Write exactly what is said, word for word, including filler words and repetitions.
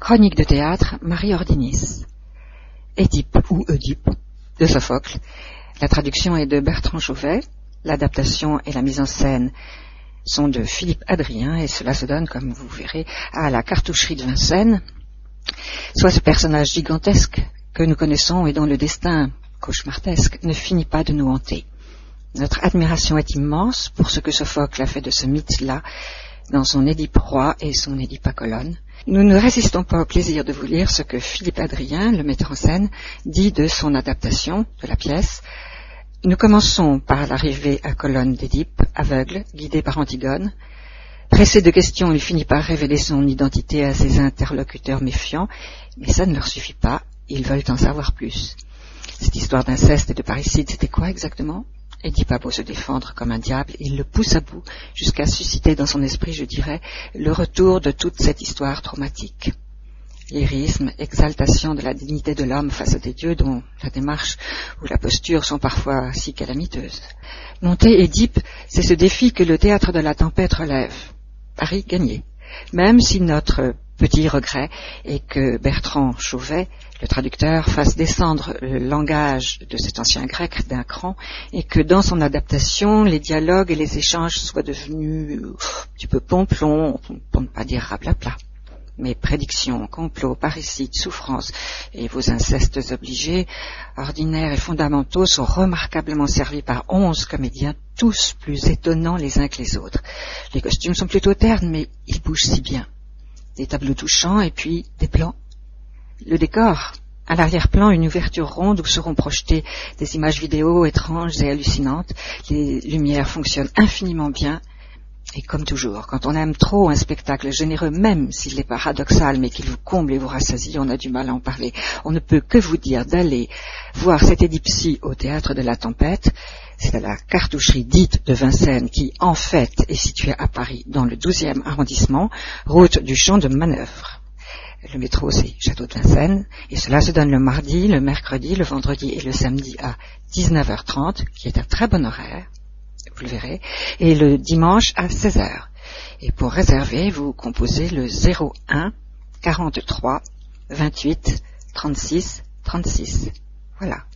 Chronique de théâtre, Marie Ordinis. Édipe ou Oedipe de Sophocle. La traduction est de Bertrand Chauvet. L'adaptation et la mise en scène sont de Philippe Adrien et cela se donne, comme vous verrez, à la cartoucherie de Vincennes, soit ce personnage gigantesque que nous connaissons et dont le destin cauchemardesque ne finit pas de nous hanter. Notre admiration est immense pour ce que Sophocle a fait de ce mythe-là dans son Édipe roi et son Édipe à colonne. Nous ne résistons pas au plaisir de vous lire ce que Philippe Adrien, le metteur en scène, dit de son adaptation de la pièce. Nous commençons par l'arrivée à colonne d'Édipe, aveugle, guidé par Antigone. Pressé de questions, il finit par révéler son identité à ses interlocuteurs méfiants, mais ça ne leur suffit pas, ils veulent en savoir plus. Cette histoire d'inceste et de parricide, c'était quoi exactement ? Édipe a beau se défendre comme un diable, il le pousse à bout, jusqu'à susciter dans son esprit, je dirais, le retour de toute cette histoire traumatique. Lyrisme, exaltation de la dignité de l'homme face à des dieux dont la démarche ou la posture sont parfois si calamiteuses. Monter Édipe, c'est ce défi que le théâtre de la tempête relève. Pari gagné. Même si notre petit regret est que Bertrand Chauvet, le traducteur, fasse descendre le langage de cet ancien grec d'un cran et que dans son adaptation, les dialogues et les échanges soient devenus un petit peu pomplons, pour ne pas dire raplapla. Mes prédictions, complots, parricides, souffrances et vos incestes obligés, ordinaires et fondamentaux, sont remarquablement servis par onze comédiens, tous plus étonnants les uns que les autres. Les costumes sont plutôt ternes, mais ils bougent si bien. Des tableaux touchants et puis des plans. Le décor, à l'arrière-plan, une ouverture ronde où seront projetées des images vidéo étranges et hallucinantes. Les lumières fonctionnent infiniment bien. Et comme toujours, quand on aime trop un spectacle généreux, même s'il est paradoxal, mais qu'il vous comble et vous rassasie, on a du mal à en parler. On ne peut que vous dire d'aller voir cette Édipe-ci au théâtre de la tempête. C'est à la cartoucherie dite de Vincennes, qui en fait est située à Paris, dans le douzième arrondissement, route du Champ de Manœuvre. Le métro, c'est Château de Vincennes, et cela se donne le mardi, le mercredi, le vendredi et le samedi à dix-neuf heures trente, qui est un très bon horaire. Vous le verrez, et le dimanche à seize heures. Et pour réserver, vous composez le zéro un quarante-trois vingt-huit trente-six trente-six. Voilà.